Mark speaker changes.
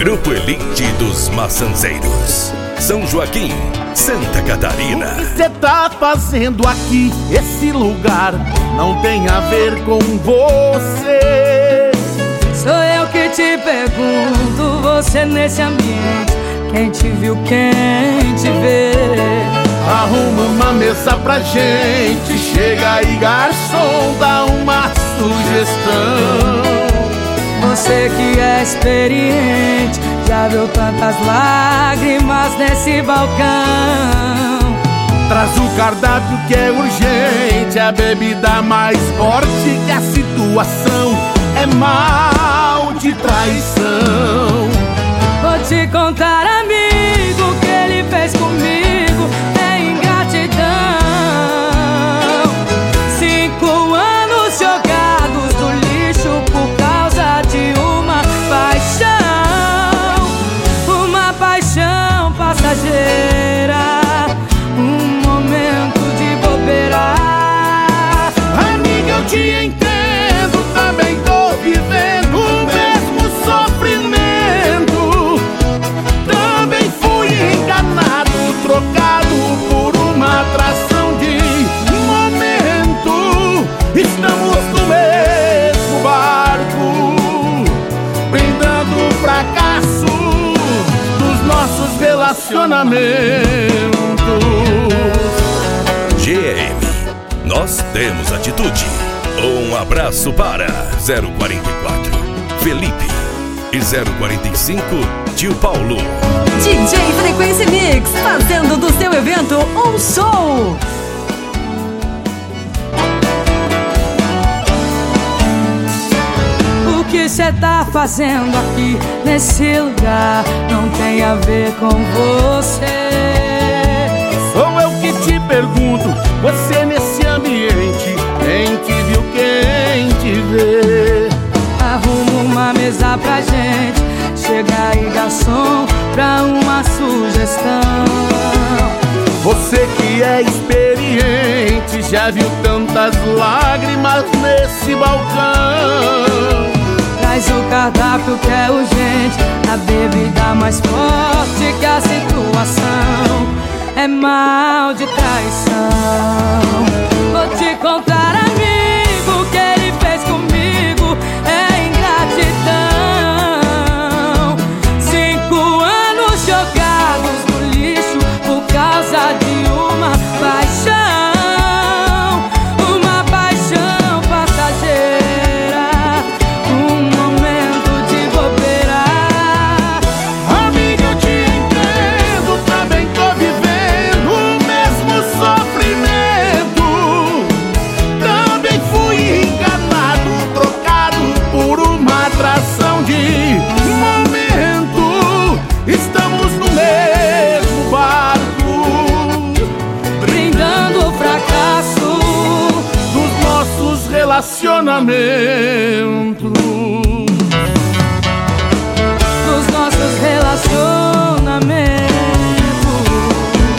Speaker 1: Grupo Elite dos Maçanzeiros, São Joaquim, Santa Catarina.
Speaker 2: O que cê tá fazendo aqui? Esse lugar não tem a ver com você.
Speaker 3: Sou eu que te pergunto, você nesse ambiente, quem te viu, quem te vê?
Speaker 2: Arruma uma mesa pra gente, chega aí garçom, dá uma sugestão.
Speaker 3: Você que é experiente, já viu tantas lágrimas nesse balcão.
Speaker 2: Traz o cardápio que é urgente, a bebida mais forte, que a situação é mal de traição.
Speaker 3: Vou te contar, amigo, o que ele fez comigo é ingratidão. 5 anos jogados no lixo por causa de uma paixão passageira, um momento de bobeira.
Speaker 2: Amiga, eu te entendo, também tô vivendo o mesmo sofrimento. Também fui enganado, trocado por uma atração de momento. Estamos no mesmo barco, brindando o fracasso dos nossos relacionamentos.
Speaker 1: GM, nós temos atitude. Um abraço para 044 Felipe e 045 Tio Paulo.
Speaker 4: DJ Frequência Mix, fazendo do seu evento um show.
Speaker 3: O que cê tá fazendo aqui nesse lugar não tem a ver com você.
Speaker 2: Sou eu que te pergunto, você nesse ambiente, quem te viu, quem te vê?
Speaker 3: Arruma uma mesa pra gente, chega aí garçom, pra uma sugestão.
Speaker 2: Você que é experiente, já viu tantas lágrimas nesse balcão.
Speaker 3: Traz o cardápio que é urgente, a bebida mais forte, que a situação é mal de traição. Vou te contar, amigo, o que ele fez comigo é ingratidão. 5 anos jogados no lixo por causa de uma paixão passageira, um momento de bobeira.
Speaker 2: Amiga, eu te entendo, também tô vivendo o mesmo sofrimento. Também fui enganado, trocado por uma atração de momento. Estamos no mesmo barco,
Speaker 3: Brindando o fracasso
Speaker 2: dos nossos relacionamentos.